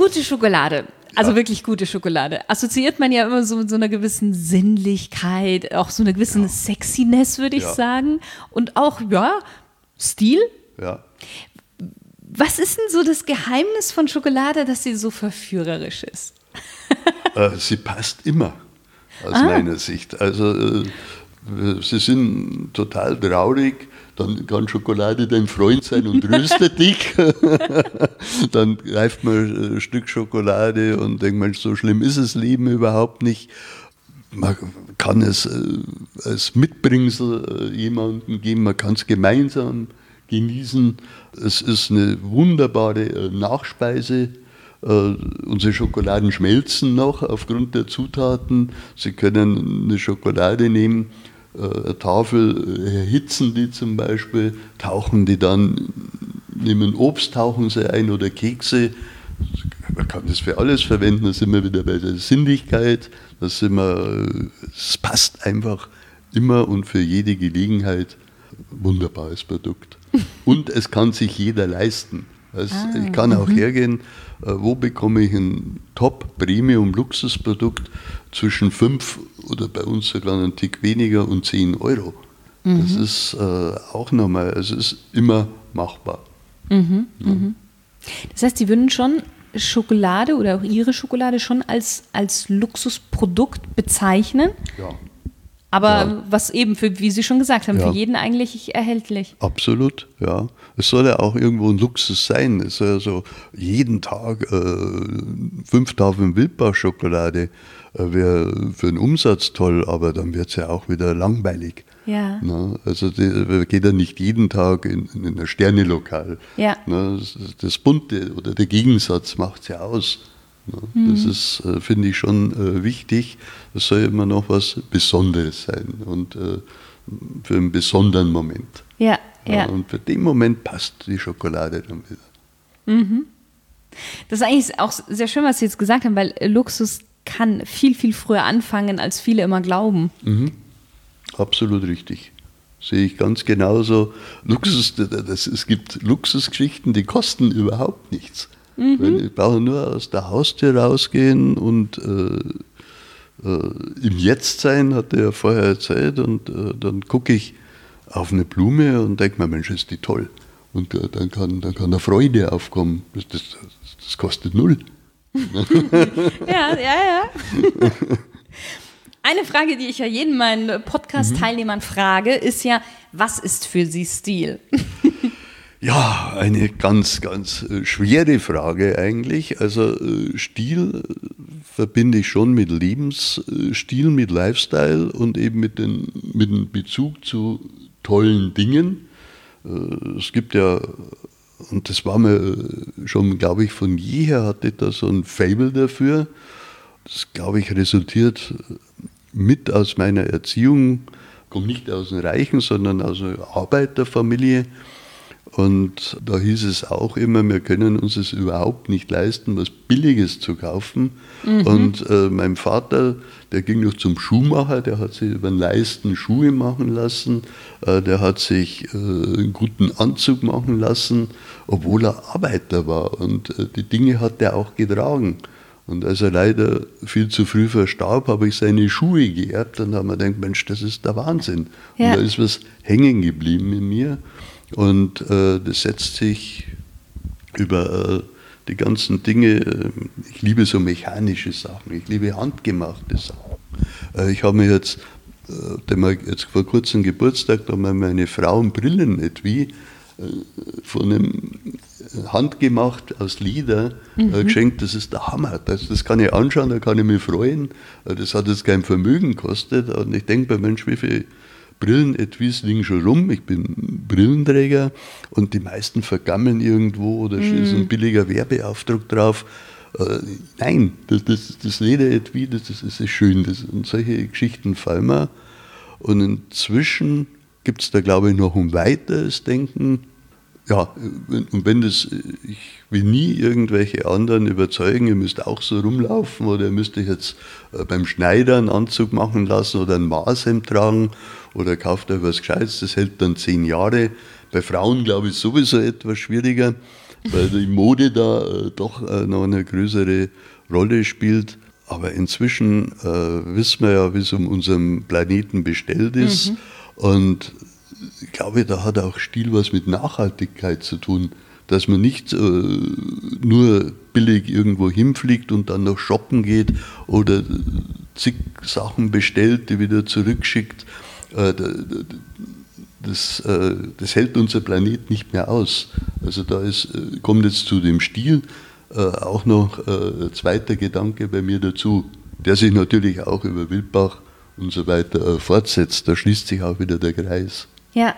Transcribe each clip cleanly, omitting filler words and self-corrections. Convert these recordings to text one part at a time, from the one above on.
Gute Schokolade, also wirklich gute Schokolade, assoziiert man ja immer so mit so einer gewissen Sinnlichkeit, auch so einer gewissen Sexiness, würde ich sagen. Und auch, Stil. Ja. Was ist denn so das Geheimnis von Schokolade, dass sie so verführerisch ist? Sie passt immer, aus meiner Sicht. Also Sie sind total traurig, dann kann Schokolade dein Freund sein und tröstet dich. Dann greift man ein Stück Schokolade und denkt man, so schlimm ist das Leben überhaupt nicht. Man kann es als Mitbringsel jemandem geben, man kann es gemeinsam genießen. Es ist eine wunderbare Nachspeise. Unsere Schokoladen schmelzen noch aufgrund der Zutaten. Sie können eine Schokolade nehmen, eine Tafel erhitzen die zum Beispiel, tauchen die dann, nehmen Obst, tauchen sie ein oder Kekse. Man kann das für alles verwenden, da sind wir wieder bei der Sinnlichkeit, es passt einfach immer und für jede Gelegenheit. Wunderbares Produkt. Und es kann sich jeder leisten. Ich kann auch hergehen, wo bekomme ich ein Top-Premium-Luxusprodukt zwischen 5 oder bei uns sogar einen Tick weniger und 10 Euro. Das ist auch normal, es ist immer machbar. Das heißt, Sie würden schon Schokolade oder auch Ihre Schokolade schon als Luxusprodukt bezeichnen? Ja. Aber was eben, wie Sie schon gesagt haben, für jeden eigentlich erhältlich. Absolut, ja. Es soll ja auch irgendwo ein Luxus sein. Es soll ja so jeden Tag 5 Tafeln Wildbach-Schokolade wäre für den Umsatz toll, aber dann wird es ja auch wieder langweilig. Ja. Na, also geht ja nicht jeden Tag in ein Sternelokal. Ja. Na, das Bunte oder der Gegensatz macht es ja aus. Das ist, finde ich, schon wichtig. Es soll immer noch was Besonderes sein und für einen besonderen Moment. Ja. Und für den Moment passt die Schokolade dann wieder. Das ist eigentlich auch sehr schön, was Sie jetzt gesagt haben, weil Luxus kann viel, viel früher anfangen, als viele immer glauben. Absolut richtig. Sehe ich ganz genauso. Es gibt Luxusgeschichten, die kosten überhaupt nichts. Ich brauche nur aus der Haustür rausgehen und im Jetzt-Sein, hat er ja vorher erzählt, und dann gucke ich auf eine Blume und denke mir, Mensch, ist die toll. Und dann kann da Freude aufkommen. Das kostet 0. Ja. Eine Frage, die ich ja jeden meinen Podcast-Teilnehmern frage, ist ja, was ist für Sie Stil? Ja, eine ganz, ganz schwere Frage eigentlich. Also Stil verbinde ich schon mit Lebensstil, mit Lifestyle und eben mit dem Bezug zu tollen Dingen. Es gibt ja, und das war mir schon, glaube ich, von jeher hatte ich da so ein Faible dafür. Das, glaube ich, resultiert mit aus meiner Erziehung, kommt nicht aus einem Reichen, sondern aus einer Arbeiterfamilie. Und da hieß es auch immer, wir können uns es überhaupt nicht leisten, was Billiges zu kaufen. Und mein Vater, der ging noch zum Schuhmacher, der hat sich über den Leisten Schuhe machen lassen, der hat sich einen guten Anzug machen lassen, obwohl er Arbeiter war. Und die Dinge hat er auch getragen. Und als er leider viel zu früh verstarb, habe ich seine Schuhe geerbt. Dann haben wir gedacht, Mensch, das ist der Wahnsinn. Ja. Und da ist was hängen geblieben in mir. Und das setzt sich über die ganzen Dinge. Ich liebe so mechanische Sachen, ich liebe handgemachte Sachen. Ich habe mir jetzt vor kurzem Geburtstag, da mir meine Frau ein Brillenetui von einem handgemacht aus Leder geschenkt. Das ist der Hammer. Das kann ich anschauen, da kann ich mich freuen. Das hat jetzt kein Vermögen gekostet. Und ich denke mir, Mensch, wie viele Brillenetuis liegen schon rum. Ich bin Brillenträger und die meisten vergammeln irgendwo oder ist ein billiger Werbeaufdruck drauf. Nein, das Lederetui, das ist schön. Und solche Geschichten fallen mir. Und inzwischen gibt es da, glaube ich, noch ein weiteres Denken. Ja, und ich will nie irgendwelche anderen überzeugen, ihr müsst auch so rumlaufen oder ihr müsst euch jetzt beim Schneider einen Anzug machen lassen oder ein Maßhemd tragen oder kauft euch was Gescheites, das hält dann 10 Jahre. Bei Frauen, glaube ich, sowieso etwas schwieriger. weil die Mode da doch noch eine größere Rolle spielt. Aber inzwischen wissen wir ja, wie es um unseren Planeten bestellt ist. Und ich glaube, da hat auch Stil was mit Nachhaltigkeit zu tun, dass man nicht nur billig irgendwo hinfliegt und dann noch shoppen geht oder zig Sachen bestellt, die wieder zurückschickt. Das hält unser Planet nicht mehr aus. Also da kommt jetzt zu dem Stil auch noch ein zweiter Gedanke bei mir dazu, der sich natürlich auch über Wildbach und so weiter fortsetzt. Da schließt sich auch wieder der Kreis. Ja.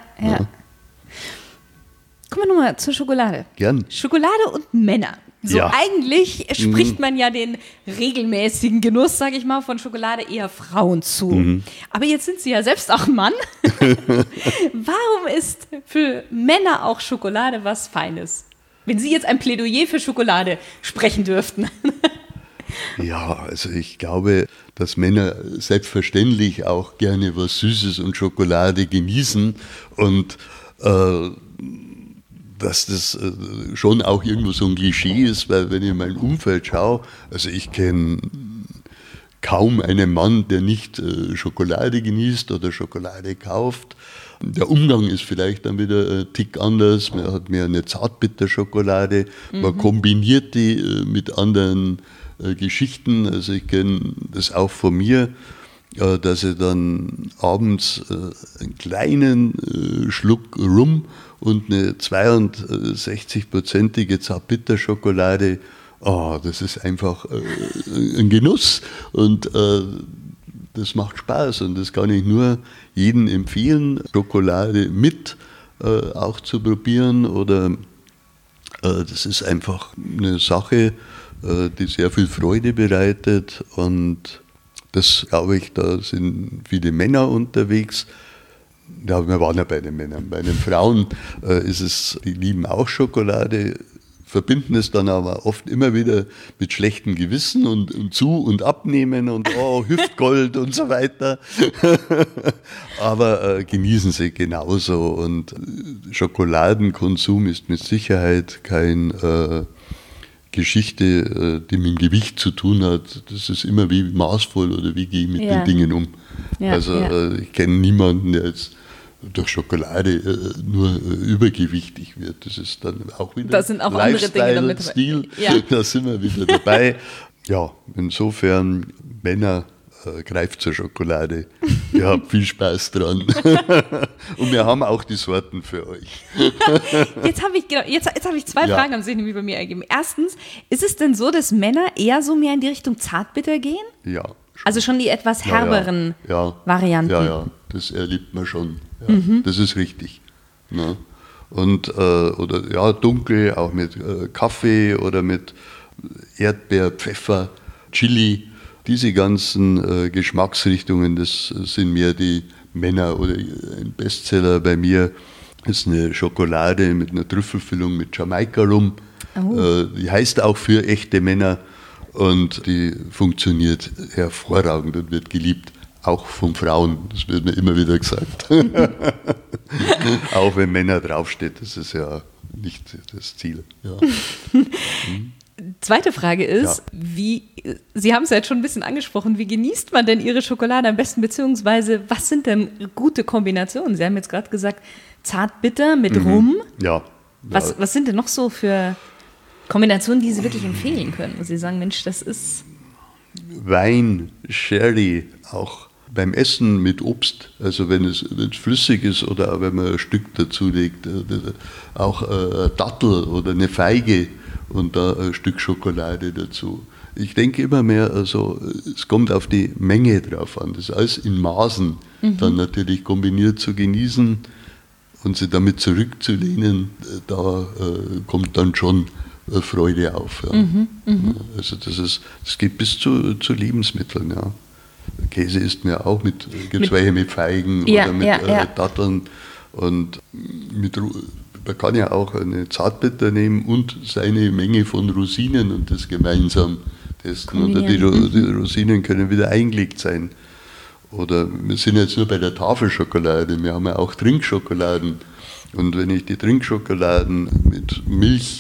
Kommen wir nochmal zur Schokolade. Gern. Schokolade und Männer. So Ja. eigentlich spricht man ja den regelmäßigen Genuss, sage ich mal, von Schokolade eher Frauen zu. Aber jetzt sind Sie ja selbst auch ein Mann. Warum ist für Männer auch Schokolade was Feines? Wenn Sie jetzt ein Plädoyer für Schokolade sprechen dürften. Ja, also ich glaube, dass Männer selbstverständlich auch gerne was Süßes und Schokolade genießen und dass das schon auch irgendwo so ein Klischee ist, weil wenn ich in mein Umfeld schaue, also ich kenne kaum einen Mann, der nicht Schokolade genießt oder Schokolade kauft. Der Umgang ist vielleicht dann wieder ein Tick anders. Man hat mehr eine Zartbitterschokolade, man kombiniert die mit anderen Geschichten. Also ich kenne das auch von mir, dass ich dann abends einen kleinen Schluck Rum und eine 62-prozentige Zartbitterschokolade, das ist einfach ein Genuss und das macht Spaß und das kann ich nur jedem empfehlen, Schokolade mit auch zu probieren oder das ist einfach eine Sache, die sehr viel Freude bereitet und das glaube ich, da sind viele Männer unterwegs. Ja, wir waren ja bei den Männern. Bei den Frauen ist es, die lieben auch Schokolade, verbinden es dann aber oft immer wieder mit schlechtem Gewissen und zu- und abnehmen und Hüftgold und so weiter. Aber genießen sie genauso. Und Schokoladenkonsum ist mit Sicherheit keine Geschichte, die mit dem Gewicht zu tun hat. Das ist immer wie maßvoll oder wie gehe ich mit den Dingen um. Ich kenne niemanden, der jetzt durch Schokolade nur übergewichtig wird. Das ist dann auch wieder da sind auch andere Dinge damit. Stil. Da sind wir wieder dabei. Ja, insofern, Männer, greift zur Schokolade. Ihr habt viel Spaß dran. Und wir haben auch die Sorten für euch. Jetzt habe ich zwei Fragen, haben sich nämlich bei mir ergeben. Erstens, ist es denn so, dass Männer eher so mehr in die Richtung Zartbitter gehen? Ja. Also schon die etwas herberen Varianten? Ja, das erlebt man schon. Ja, das ist richtig. Ja. Und, oder dunkel, auch mit Kaffee oder mit Erdbeer, Pfeffer, Chili. Diese ganzen Geschmacksrichtungen, das sind mehr die Männer. Oder ein Bestseller bei mir ist eine Schokolade mit einer Trüffelfüllung mit Jamaika-Rum. Die heißt auch für echte Männer und die funktioniert hervorragend und wird geliebt. Auch von Frauen, das wird mir immer wieder gesagt. Auch wenn Männer draufsteht, das ist ja nicht das Ziel. Ja. Zweite Frage ist, Sie haben es ja jetzt schon ein bisschen angesprochen, wie genießt man denn Ihre Schokolade am besten, beziehungsweise was sind denn gute Kombinationen? Sie haben jetzt gerade gesagt, Zartbitter mit Rum. Ja. Was sind denn noch so für Kombinationen, die Sie wirklich empfehlen können, wo Sie sagen, Mensch, das ist... Wein, Sherry, auch beim Essen mit Obst, also wenn es flüssig ist oder wenn man ein Stück dazu legt, auch eine Dattel oder eine Feige und da ein Stück Schokolade dazu. Ich denke immer mehr, also es kommt auf die Menge drauf an, das alles in Maßen dann natürlich kombiniert zu genießen und sie damit zurückzulehnen, da kommt dann schon Freude auf. Ja. Also das geht bis zu Lebensmitteln. Ja. Käse isst mir auch gibt es welche mit Feigen oder mit Datteln und man kann ja auch eine Zartbitter nehmen und seine Menge von Rosinen und das gemeinsam testen. Oder die Rosinen können wieder eingelegt sein. Oder wir sind jetzt nur bei der Tafelschokolade, wir haben ja auch Trinkschokoladen. Und wenn ich die Trinkschokoladen mit Milch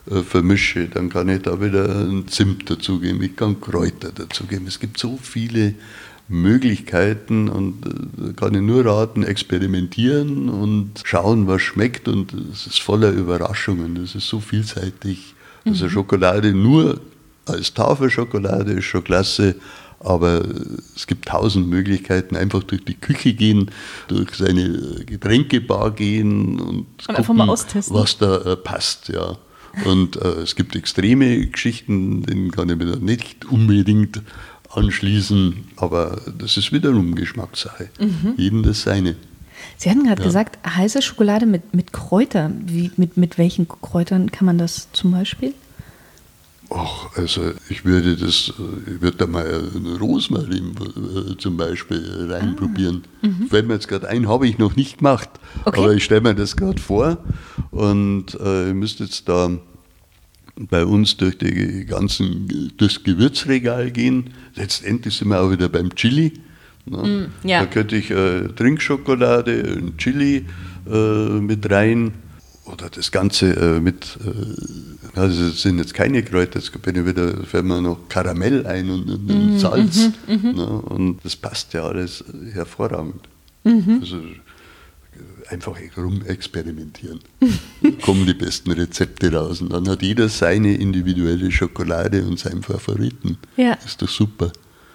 vermische, dann kann ich da wieder einen Zimt dazugeben, ich kann Kräuter dazugeben. Es gibt so viele Möglichkeiten und da kann ich nur raten, experimentieren und schauen, was schmeckt, und es ist voller Überraschungen, das ist so vielseitig. Also Schokolade nur als Tafelschokolade ist schon klasse, aber es gibt 1000 Möglichkeiten, einfach durch die Küche gehen, durch seine Getränkebar gehen und einfach mal austesten, was da passt. Ja. Und es gibt extreme Geschichten, denen kann ich mir dann nicht unbedingt anschließen, aber das ist wiederum Geschmackssache. Jedem das seine. Sie hatten gerade gesagt, heiße Schokolade mit Kräutern. Mit welchen Kräutern kann man das zum Beispiel? Ach, also ich würde da mal Rosmarin zum Beispiel reinprobieren. Fällt mir jetzt gerade ein, habe ich noch nicht gemacht, aber ich stelle mir das gerade vor und ihr müsst jetzt da bei uns durchs Gewürzregal gehen. Letztendlich sind wir auch wieder beim Chili. Ne? Da könnte ich Trinkschokolade, ein Chili mit rein oder das Ganze also das sind jetzt keine Kräuter, jetzt fällt mir noch Karamell ein und Salz. Ne? Und das passt ja alles hervorragend. Also einfach rumexperimentieren. Kommen die besten Rezepte raus. Und dann hat jeder seine individuelle Schokolade und seinen Favoriten. Ja. Ist doch super.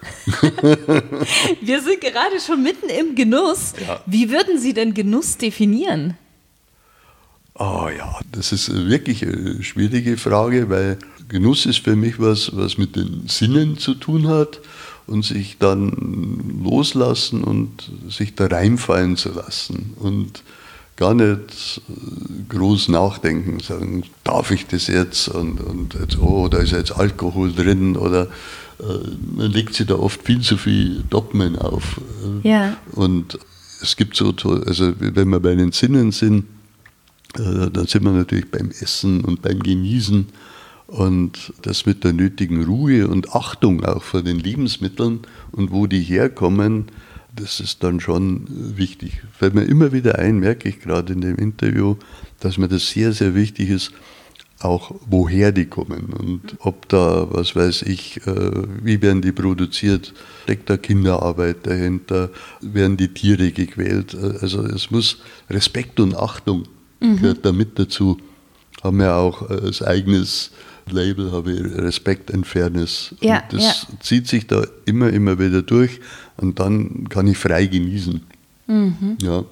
Wir sind gerade schon mitten im Genuss. Ja. Wie würden Sie denn Genuss definieren? Das ist wirklich eine schwierige Frage, weil Genuss ist für mich was mit den Sinnen zu tun hat und sich dann loslassen und sich da reinfallen zu lassen und gar nicht groß nachdenken, sagen, darf ich das jetzt und jetzt, da ist jetzt Alkohol drin oder man legt sich da oft viel zu viel Dogmen auf. Ja. Und es gibt also wenn wir bei den Sinnen sind, dann sind wir natürlich beim Essen und beim Genießen und das mit der nötigen Ruhe und Achtung auch vor den Lebensmitteln und wo die herkommen, das ist dann schon wichtig. Fällt mir immer wieder ein, merke ich gerade in dem Interview, dass mir das sehr, sehr wichtig ist, auch woher die kommen und ob da, was weiß ich, wie werden die produziert, steckt da Kinderarbeit dahinter, werden die Tiere gequält. Also es muss Respekt und Achtung gehört da mit dazu. Haben wir auch als eigenes Label, habe ich Respect and Fairness. Ja, und das zieht sich da immer wieder durch und dann kann ich frei genießen. Ja.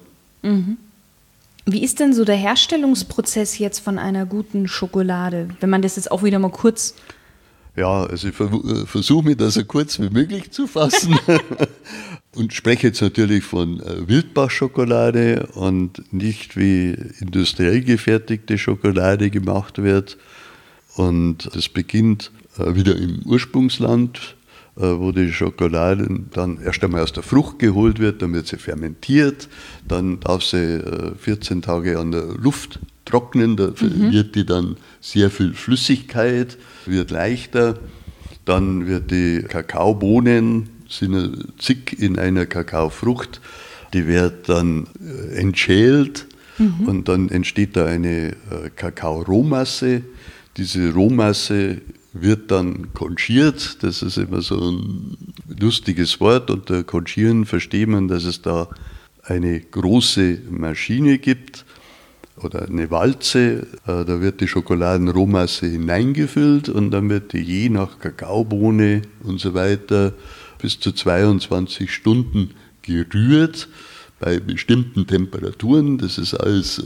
Wie ist denn so der Herstellungsprozess jetzt von einer guten Schokolade, wenn man das jetzt auch wieder mal kurz... Ja, also ich versuche mich da so kurz wie möglich zu fassen und spreche jetzt natürlich von Wildbach-Schokolade und nicht wie industriell gefertigte Schokolade gemacht wird. Und das beginnt wieder im Ursprungsland, wo die Schokolade dann erst einmal aus der Frucht geholt wird, dann wird sie fermentiert, dann darf sie 14 Tage an der Luft trocknen, da verliert die dann sehr viel Flüssigkeit, wird leichter, dann wird die Kakaobohnen, sind zig in einer Kakaofrucht, die wird dann entschält und dann entsteht da eine Kakao-Rohmasse. Diese Rohmasse wird dann konchiert, das ist immer so ein lustiges Wort, unter Konchieren versteht man, dass es da eine große Maschine gibt, oder eine Walze, da wird die Schokoladenrohmasse hineingefüllt und dann wird die je nach Kakaobohne und so weiter bis zu 22 Stunden gerührt bei bestimmten Temperaturen. Das ist alles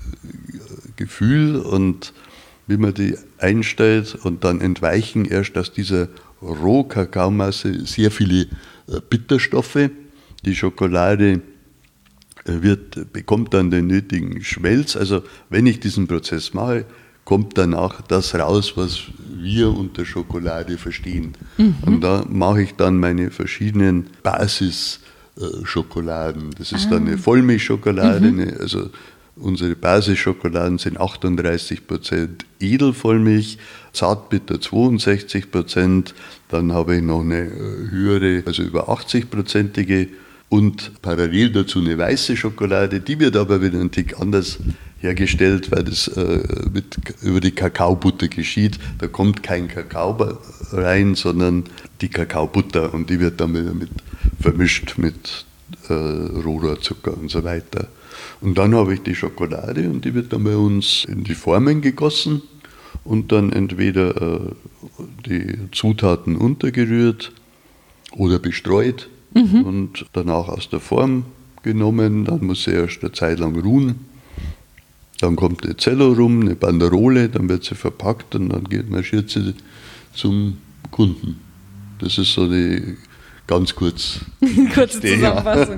Gefühl und wie man die einstellt und dann entweichen erst aus dieser Rohkakaomasse sehr viele Bitterstoffe. Die Schokolade bekommt dann den nötigen Schmelz. Also wenn ich diesen Prozess mache, kommt danach das raus, was wir unter Schokolade verstehen. Und da mache ich dann meine verschiedenen Basisschokoladen. Das ist dann eine Vollmilchschokolade, also unsere Basisschokoladen sind 38% Edelvollmilch, Zartbitter 62%, dann habe ich noch eine höhere, also über 80%ige und parallel dazu eine weiße Schokolade, die wird aber wieder ein Tick anders hergestellt, weil das über die Kakaobutter geschieht. Da kommt kein Kakao rein, sondern die Kakaobutter und die wird dann wieder vermischt mit Rohrzucker und so weiter. Und dann habe ich die Schokolade und die wird dann bei uns in die Formen gegossen und dann entweder die Zutaten untergerührt oder bestreut und danach aus der Form genommen. Dann muss sie erst eine Zeit lang ruhen. Dann kommt eine Zello rum, eine Banderole, dann wird sie verpackt und dann marschiert sie zum Kunden. Das ist so die ganz kurze Zusammenfassung.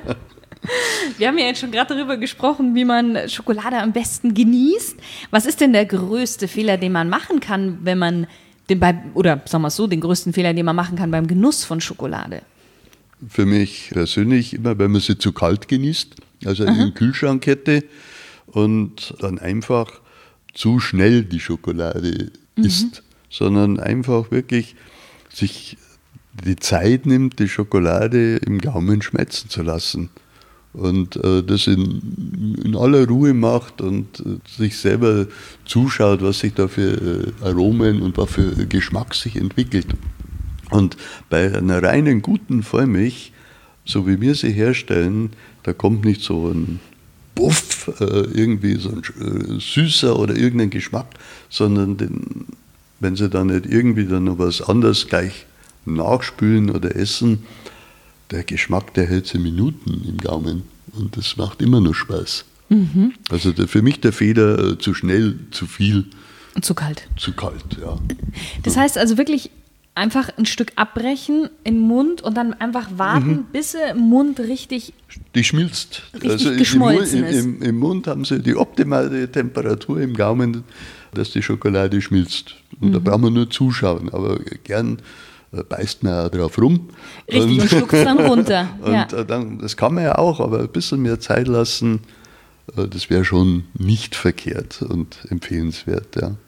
Wir haben ja jetzt schon gerade darüber gesprochen, wie man Schokolade am besten genießt. Was ist denn der größte Fehler, den man machen kann, wenn man den größten Fehler, den man machen kann beim Genuss von Schokolade? Für mich persönlich immer, wenn man sie zu kalt genießt, also in den Kühlschrank hätte und dann einfach zu schnell die Schokolade isst, sondern einfach wirklich sich die Zeit nimmt, die Schokolade im Gaumen schmelzen zu lassen. Und das in aller Ruhe macht und sich selber zuschaut, was sich da für Aromen und was für Geschmack sich entwickelt. Und bei einer reinen guten Vollmilch, so wie wir sie herstellen, da kommt nicht so ein Buff, irgendwie so ein süßer oder irgendein Geschmack, sondern wenn sie dann nicht irgendwie dann noch was anderes gleich nachspülen oder essen, der Geschmack, der hält sie Minuten im Gaumen und das macht immer noch Spaß. Also für mich der Fehler, zu schnell, zu viel. Und zu kalt. Zu kalt, ja. Das heißt also wirklich einfach ein Stück abbrechen im Mund und dann einfach warten, bis er im Mund richtig die schmilzt. Geschmolzen ist. Im Mund haben sie die optimale Temperatur im Gaumen, dass die Schokolade schmilzt. Und da brauchen wir nur zuschauen, aber gern beißt man ja drauf rum. Richtig, und schluckt es dann runter. Dann, das kann man ja auch, aber ein bisschen mehr Zeit lassen, das wäre schon nicht verkehrt und empfehlenswert. Ja.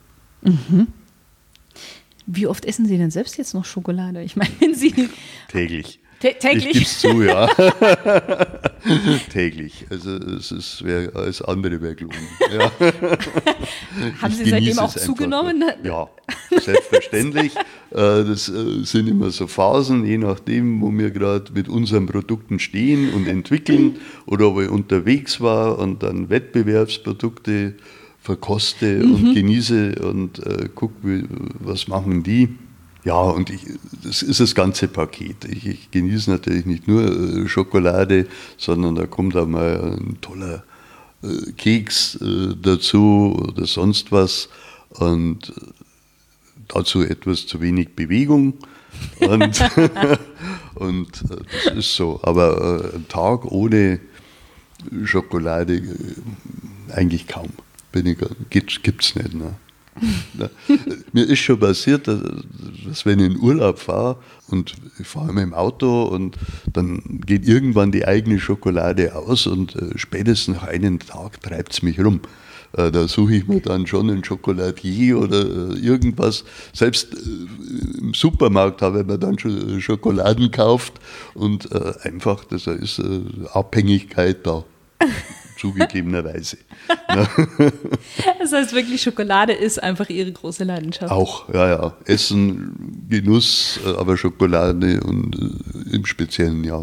Wie oft essen Sie denn selbst jetzt noch Schokolade? Ich meine, wenn Sie... Täglich. Täglich? Ich gebe es zu, ja. Täglich. Also alles andere wäre gelungen. Ja. Haben Sie seitdem auch zugenommen? Ja, selbstverständlich. Das sind immer so Phasen, je nachdem, wo wir gerade mit unseren Produkten stehen und entwickeln oder wo ich unterwegs war und dann Wettbewerbsprodukte verkoste und genieße und gucke, was machen die. Ja, und das ist das ganze Paket. Ich genieße natürlich nicht nur Schokolade, sondern da kommt auch mal ein toller Keks dazu oder sonst was. Und dazu etwas zu wenig Bewegung. Und, und das ist so. Aber ein Tag ohne Schokolade eigentlich kaum. Gibt's nicht. Ne? Mir ist schon passiert, dass wenn ich in Urlaub fahre und ich fahre mit dem Auto und dann geht irgendwann die eigene Schokolade aus und spätestens nach einem Tag treibt es mich rum. Da suche ich mir dann schon einen Schokoladier oder irgendwas. Selbst im Supermarkt habe ich mir dann schon Schokoladen gekauft und einfach, da ist Abhängigkeit da. Zugegebenerweise. Das heißt wirklich, Schokolade ist einfach Ihre große Leidenschaft. Auch, ja. Essen, Genuss, aber Schokolade und im Speziellen, ja.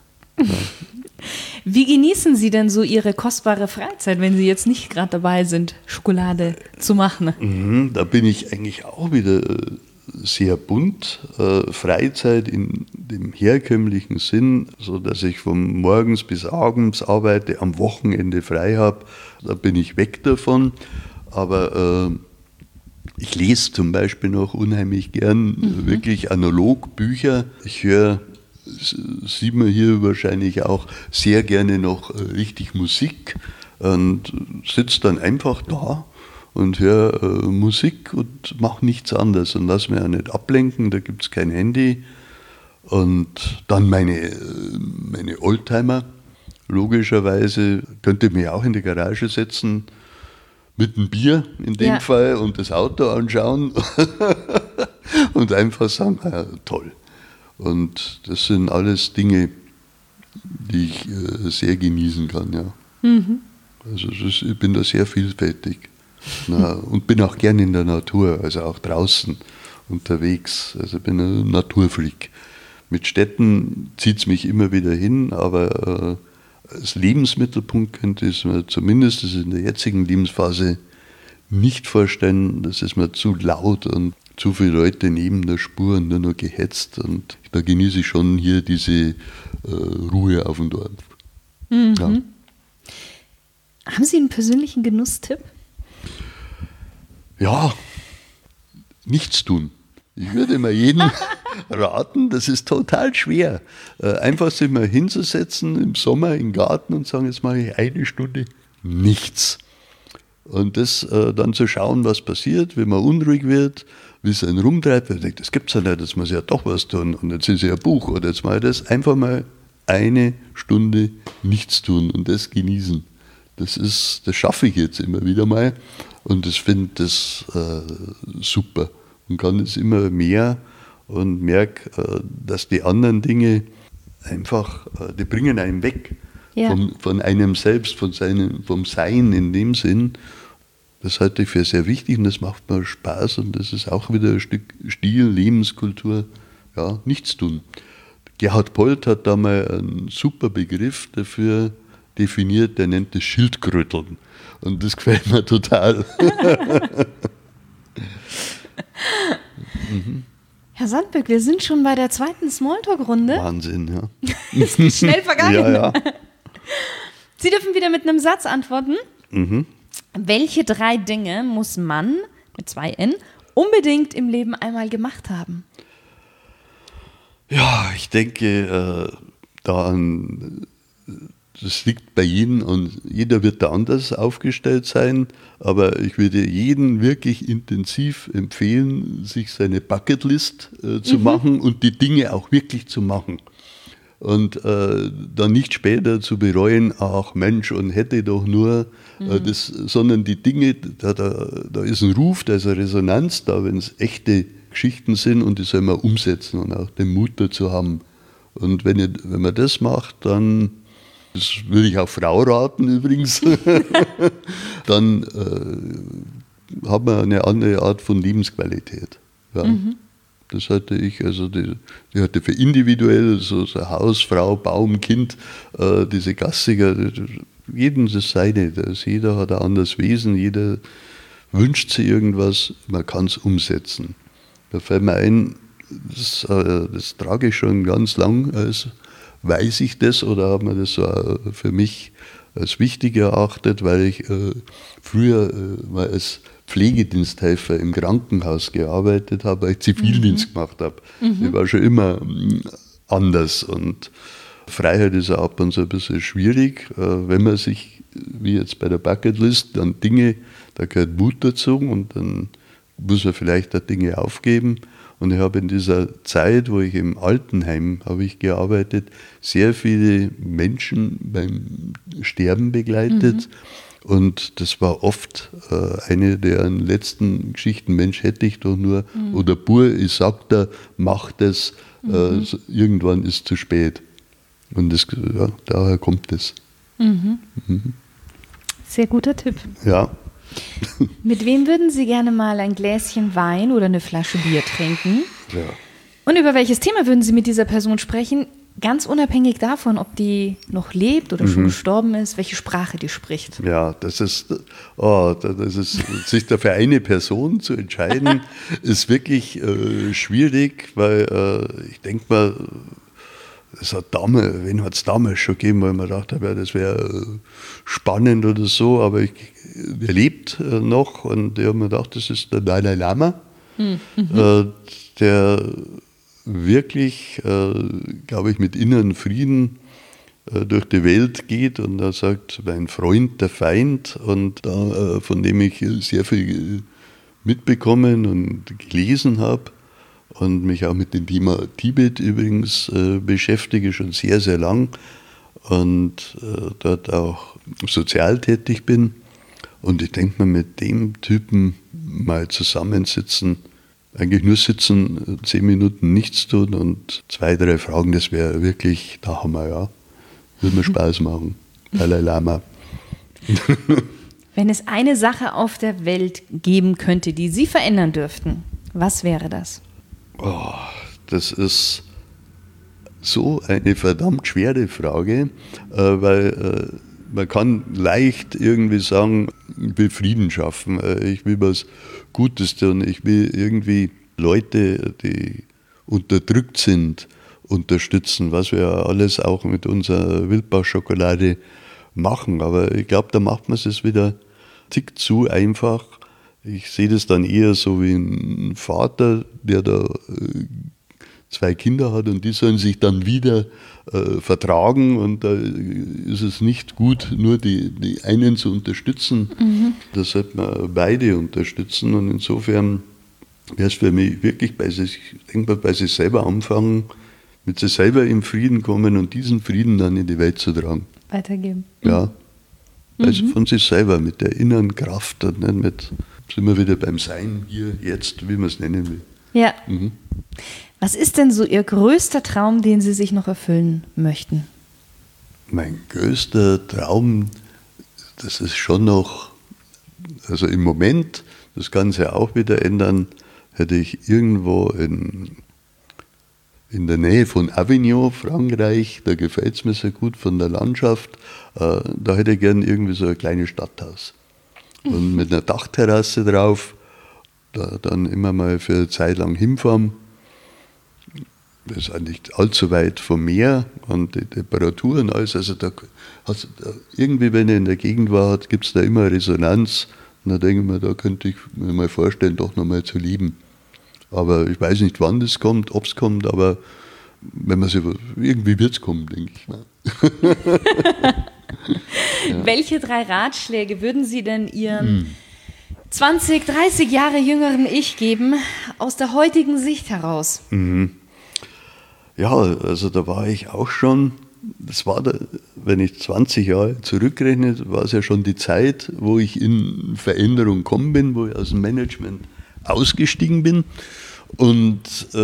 Wie genießen Sie denn so Ihre kostbare Freizeit, wenn Sie jetzt nicht gerade dabei sind, Schokolade zu machen? Da bin ich eigentlich auch wieder sehr bunt. Freizeit in dem herkömmlichen Sinn, so dass ich von morgens bis abends arbeite, am Wochenende frei habe, da bin ich weg davon. Aber ich lese zum Beispiel noch unheimlich gern wirklich analog Bücher. Ich höre, sieht man hier wahrscheinlich auch, sehr gerne noch richtig Musik und sitze dann einfach da und höre Musik und mache nichts anderes und lasse mich auch nicht ablenken, da gibt es kein Handy. Und dann meine Oldtimer, logischerweise, könnte ich mich auch in die Garage setzen, mit einem Bier in dem Fall und das Auto anschauen und einfach sagen, ja, toll. Und das sind alles Dinge, die ich sehr genießen kann, ja. Also ich bin da sehr vielfältig. Und bin auch gern in der Natur, also auch draußen unterwegs. Also ich bin ein Naturfreak. Mit Städten zieht es mich immer wieder hin, aber als Lebensmittelpunkt könnte ich es mir zumindest in der jetzigen Lebensphase nicht vorstellen. Das ist mir zu laut und zu viele Leute neben der Spur und nur gehetzt. Und da genieße ich schon hier diese Ruhe auf dem Dorf. Mhm. Ja. Haben Sie einen persönlichen Genusstipp? Ja, nichts tun. Ich würde mal jedem raten, das ist total schwer. Einfach sich mal hinzusetzen im Sommer im Garten und sagen, jetzt mache ich 1 Stunde nichts. Und das dann zu schauen, was passiert, wenn man unruhig wird, wie es einen rumtreibt. Man denkt, das gibt es ja nicht, das muss ja doch was tun. Und jetzt ist ja ein Buch oder jetzt mache ich das. Einfach mal 1 Stunde nichts tun und das genießen. Das schaffe ich jetzt immer wieder mal und ich finde das super und kann es immer mehr und merke, dass die anderen Dinge einfach, die bringen einen weg von einem selbst, vom Sein in dem Sinn. Das halte ich für sehr wichtig und das macht mir Spaß und das ist auch wieder ein Stück Stil, Lebenskultur, ja, nichts tun. Gerhard Polt hat da mal einen super Begriff dafür definiert, der nennt es Schildkröteln. Und das gefällt mir total. Herr Sandböck, wir sind schon bei der 2. Smalltalk-Runde. Wahnsinn, ja. Es ist schnell vergangen. Ja. Sie dürfen wieder mit einem Satz antworten. Mhm. Welche 3 Dinge muss man, mit 2 N, unbedingt im Leben einmal gemacht haben? Ja, ich denke, das liegt bei jedem und jeder wird da anders aufgestellt sein, aber ich würde jedem wirklich intensiv empfehlen, sich seine Bucketlist zu machen und die Dinge auch wirklich zu machen. Und dann nicht später zu bereuen, ach Mensch, und hätte doch nur das, sondern die Dinge, da ist ein Ruf, da ist eine Resonanz da, wenn es echte Geschichten sind und die soll man umsetzen und auch den Mut dazu haben. Und wenn man das macht, dann, das würde ich auch Frau raten übrigens, dann hat man eine andere Art von Lebensqualität. Ja. Das hatte ich, also die hatte für individuell, so Haus, Frau, Baum, Kind, diese Gassiger, jedem das Seine. Jeder hat ein anderes Wesen, jeder wünscht sich irgendwas, man kann es umsetzen. Da fällt mir ein, das trage ich schon ganz lang, als weiß ich das oder habe mir das so für mich als wichtig erachtet, weil ich früher mal als Pflegediensthelfer im Krankenhaus gearbeitet habe, weil ich Zivildienst gemacht habe. Ich war schon immer anders und Freiheit ist ja ab und zu ein bisschen schwierig, wenn man sich, wie jetzt bei der Bucketlist, dann Dinge, da gehört Mut dazu und dann muss man vielleicht auch Dinge aufgeben. Und ich habe in dieser Zeit, wo ich im Altenheim habe ich gearbeitet, sehr viele Menschen beim Sterben begleitet. Und das war oft eine der letzten Geschichten, Mensch, hätte ich doch nur, oder Bur, ich sag da, mach das, irgendwann ist zu spät. Und das, ja, daher kommt es. Sehr guter Tipp. Ja. Mit wem würden Sie gerne mal ein Gläschen Wein oder eine Flasche Bier trinken? Ja. Und über welches Thema würden Sie mit dieser Person sprechen? Ganz unabhängig davon, ob die noch lebt oder schon gestorben ist, welche Sprache die spricht. Ja, das ist sich da für eine Person zu entscheiden, ist wirklich schwierig, weil ich denke mal, wen hat es damals schon gegeben, weil man dachte, das wäre spannend oder so, aber er lebt noch und ich habe mir gedacht, das ist der Dalai Lama, der wirklich, glaube ich, mit inneren Frieden durch die Welt geht und er sagt, mein Freund, der Feind, und von dem ich sehr viel mitbekommen und gelesen habe und mich auch mit dem Thema Tibet übrigens beschäftige, schon sehr, sehr lang und dort auch sozial tätig bin. Und ich denke mal, mit dem Typen mal zusammensitzen, eigentlich nur sitzen, 10 Minuten nichts tun und 2, 3 Fragen, das wäre wirklich der Hammer, ja. Würde mir Spaß machen. Dalai Lama. Wenn es eine Sache auf der Welt geben könnte, die Sie verändern dürften, was wäre das? Oh, das ist so eine verdammt schwere Frage, weil man kann leicht irgendwie sagen, ich will Frieden schaffen, ich will was Gutes tun, ich will irgendwie Leute, die unterdrückt sind, unterstützen, was wir ja alles auch mit unserer Wildbach-Schokolade machen. Aber ich glaube, da macht man es wieder einen Tick zu einfach. Ich sehe das dann eher so wie ein Vater, der da 2 Kinder hat und die sollen sich dann wieder vertragen und da ist es nicht gut, nur die einen zu unterstützen. Da sollte man beide unterstützen und insofern wäre es für mich wirklich bei sich selber anfangen, mit sich selber im Frieden kommen und diesen Frieden dann in die Welt zu tragen. Weitergeben. Ja, also von sich selber, mit der inneren Kraft und nicht mit, sind wir wieder beim Sein, hier, jetzt, wie man es nennen will. Ja. Was ist denn so Ihr größter Traum, den Sie sich noch erfüllen möchten? Mein größter Traum, das ist schon noch, also im Moment, das kann sich auch wieder ändern, hätte ich irgendwo in der Nähe von Avignon, Frankreich, da gefällt es mir sehr gut von der Landschaft, da hätte ich gern irgendwie so ein kleines Stadthaus. Und mit einer Dachterrasse drauf, da dann immer mal für eine Zeit lang hinfahren. Das ist auch nicht allzu weit vom Meer und die Temperatur und alles. Also irgendwie, wenn ich in der Gegend war, gibt es da immer Resonanz. Und da denke ich mir, da könnte ich mir mal vorstellen, doch nochmal zu leben. Aber ich weiß nicht, wann das kommt, ob es kommt, aber wenn man irgendwie wird es kommen, denke ich mal. Ja. Welche 3 Ratschläge würden Sie denn Ihrem 20, 30 Jahre jüngeren Ich geben, aus der heutigen Sicht heraus? Ja, also da war ich auch schon, das war, wenn ich 20 Jahre zurückrechne, war es ja schon die Zeit, wo ich in Veränderung gekommen bin, wo ich aus dem Management ausgestiegen bin. Und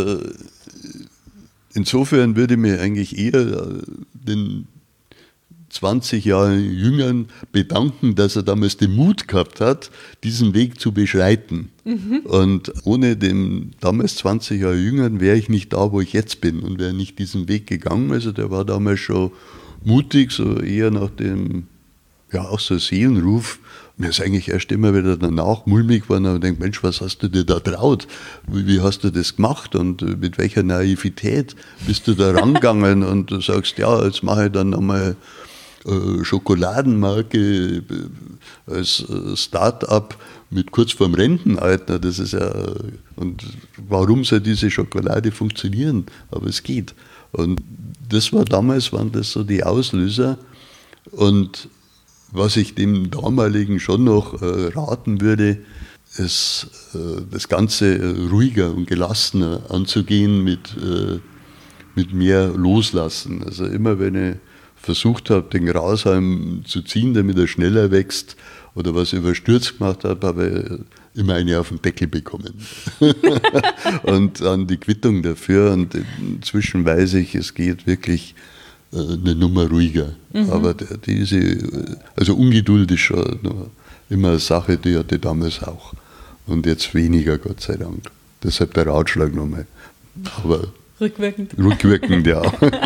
insofern würde ich mir eigentlich eher den 20 Jahre Jüngern bedanken, dass er damals den Mut gehabt hat, diesen Weg zu beschreiten. Und ohne den damals 20 Jahre Jüngern wäre ich nicht da, wo ich jetzt bin und wäre nicht diesen Weg gegangen. Also der war damals schon mutig, so eher nach dem, ja auch so Seelenruf. Mir ist eigentlich erst immer wieder danach mulmig geworden und denke, Mensch, was hast du dir da traut? Wie hast du das gemacht und mit welcher Naivität bist du da rangegangen? Und du sagst, ja, jetzt mache ich dann nochmal Schokoladenmarke als Start-up mit kurz vorm Rentenalter. Das ist ja, und warum soll diese Schokolade funktionieren? Aber es geht. Und das war damals, waren das so die Auslöser. Und was ich dem damaligen schon noch raten würde, ist das Ganze ruhiger und gelassener anzugehen mit mehr Loslassen. Also immer wenn ich versucht habe, den Grashalm zu ziehen, damit er schneller wächst oder was überstürzt gemacht habe, habe ich immer eine auf den Deckel bekommen. Und dann die Quittung dafür. Und inzwischen weiß ich, es geht wirklich eine Nummer ruhiger. Aber also Ungeduld ist schon immer eine Sache, die hatte ich damals auch. Und jetzt weniger, Gott sei Dank. Deshalb der Ratschlag nochmal. Aber rückwirkend. Rückwirkend, ja.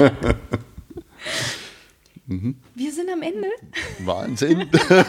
Wir sind am Ende. Wahnsinn.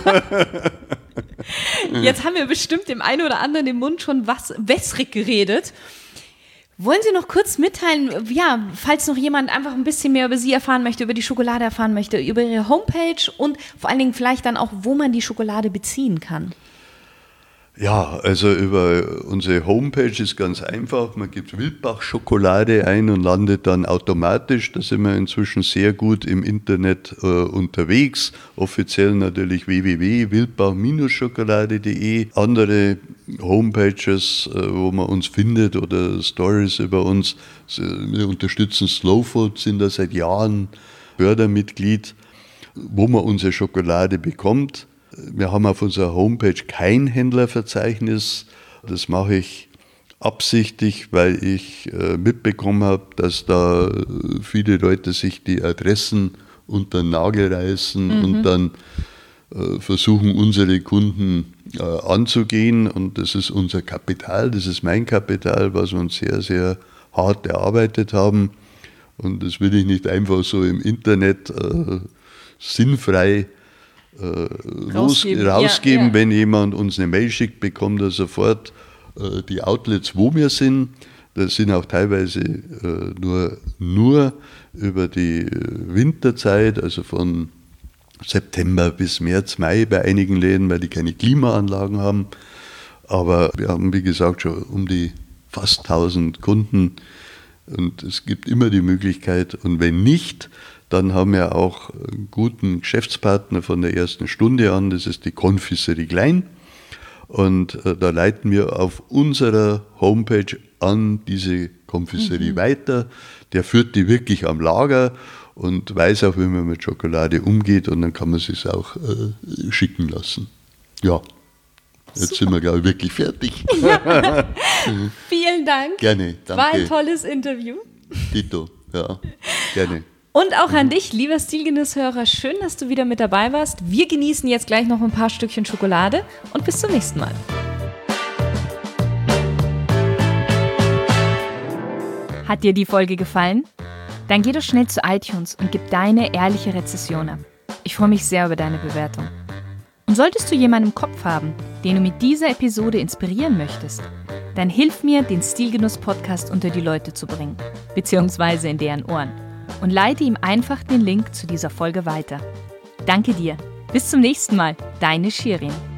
Jetzt haben wir bestimmt dem einen oder anderen im Mund schon was wässrig geredet. Wollen Sie noch kurz mitteilen, ja, falls noch jemand einfach ein bisschen mehr über Sie erfahren möchte, über die Schokolade erfahren möchte, über Ihre Homepage und vor allen Dingen vielleicht dann auch, wo man die Schokolade beziehen kann? Ja, also über unsere Homepage ist ganz einfach. Man gibt Wildbach-Schokolade ein und landet dann automatisch. Da sind wir inzwischen sehr gut im Internet unterwegs. Offiziell natürlich www.wildbach-schokolade.de. Andere Homepages, wo man uns findet oder Stories über uns. Wir unterstützen Slow Food, sind da seit Jahren Fördermitglied, wo man unsere Schokolade bekommt. Wir haben auf unserer Homepage kein Händlerverzeichnis. Das mache ich absichtlich, weil ich mitbekommen habe, dass da viele Leute sich die Adressen unter den Nagel reißen und dann versuchen unsere Kunden anzugehen, und das ist unser Kapital, das ist mein Kapital, was wir uns sehr, sehr hart erarbeitet haben, und das will ich nicht einfach so im Internet sinnfrei rausgeben. Wenn jemand uns eine Mail schickt, bekommt er sofort die Outlets, wo wir sind. Das sind auch teilweise nur über die Winterzeit, also von September bis März, Mai bei einigen Läden, weil die keine Klimaanlagen haben. Aber wir haben, wie gesagt, schon um die fast 1000 Kunden, und es gibt immer die Möglichkeit, und wenn nicht, dann haben wir auch einen guten Geschäftspartner von der ersten Stunde an, das ist die Confiserie Klein, und da leiten wir auf unserer Homepage an diese Confiserie weiter. Der führt die wirklich am Lager und weiß auch, wie man mit Schokolade umgeht, und dann kann man es auch schicken lassen. Ja, jetzt sind wir, glaube ich, wirklich fertig. Ja. Vielen Dank. Gerne, danke. War ein tolles Interview. Tito, ja, gerne. Und auch an dich, lieber Stilgenusshörer, schön, dass du wieder mit dabei warst. Wir genießen jetzt gleich noch ein paar Stückchen Schokolade und bis zum nächsten Mal. Hat dir die Folge gefallen? Dann geh doch schnell zu iTunes und gib deine ehrliche Rezession ab. Ich freue mich sehr über deine Bewertung. Und solltest du jemanden im Kopf haben, den du mit dieser Episode inspirieren möchtest, dann hilf mir, den Stilgenuss-Podcast unter die Leute zu bringen, beziehungsweise in deren Ohren. Und leite ihm einfach den Link zu dieser Folge weiter. Danke dir. Bis zum nächsten Mal. Deine Shirin.